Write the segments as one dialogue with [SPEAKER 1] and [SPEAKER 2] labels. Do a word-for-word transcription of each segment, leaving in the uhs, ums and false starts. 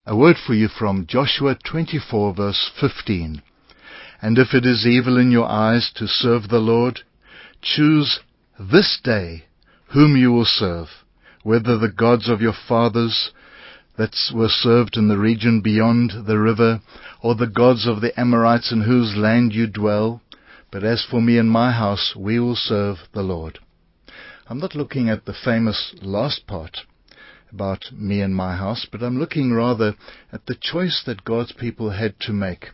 [SPEAKER 1] A word for you from Joshua twenty-four verse fifteen. And if it is evil in your eyes to serve the Lord, choose this day whom you will serve, whether the gods of your fathers that were served in the region beyond the river, or the gods of the Amorites in whose land you dwell. But as for me and my house, we will serve the Lord. I'm not looking at the famous last part about me and my house, but I'm looking rather at the choice that God's people had to make.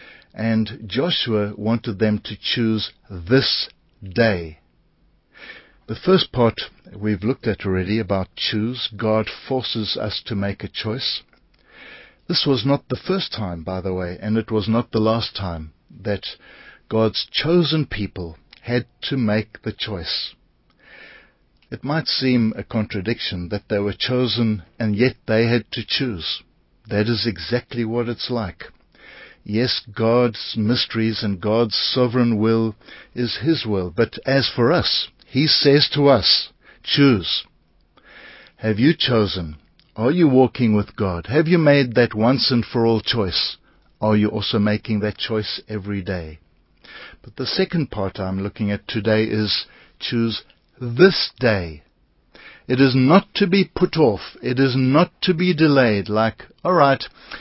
[SPEAKER 1] And Joshua wanted them to choose this day. The first part we've looked at already about choose. God forces us to make a choice. This was not the first time, by the way, and it was not the last time that God's chosen people had to make the choice. It might seem a contradiction that they were chosen and yet they had to choose. That is exactly what it's like. Yes, God's mysteries and God's sovereign will is His will. But as for us, He says to us, choose. Have you chosen? Are you walking with God? Have you made that once and for all choice? Are you also making that choice every day? But the second part I'm looking at today is choose this day. It is not to be put off. It is not to be delayed like, all right,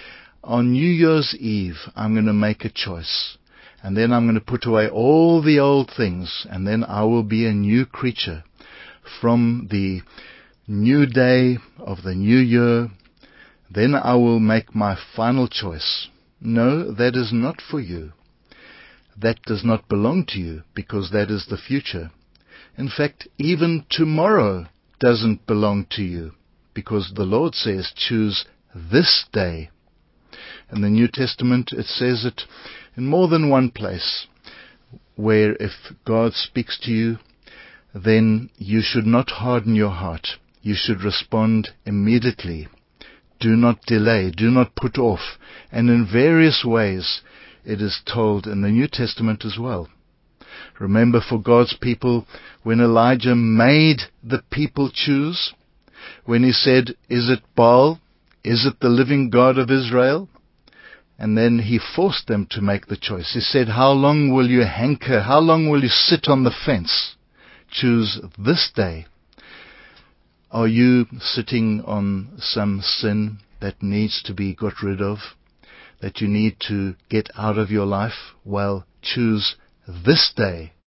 [SPEAKER 1] on New Year's Eve, I'm going to make a choice. And then I'm going to put away all the old things. And then I will be a new creature. From the new day of the new year, then I will make my final choice. No, that is not for you. That does not belong to you, because that is the future. In fact, even tomorrow doesn't belong to you, because the Lord says, choose this day. In the New Testament, it says it in more than one place, where if God speaks to you, then you should not harden your heart. You should respond immediately. Do not delay. Do not put off. And in various ways, it is told in the New Testament as well. Remember, for God's people, when Elijah made the people choose, when he said, is it Baal? Is it the living God of Israel? And then he forced them to make the choice. He said, how long will you hanker? How long will you sit on the fence? Choose this day. Are you sitting on some sin that needs to be got rid of, that you need to get out of your life? Well, choose this day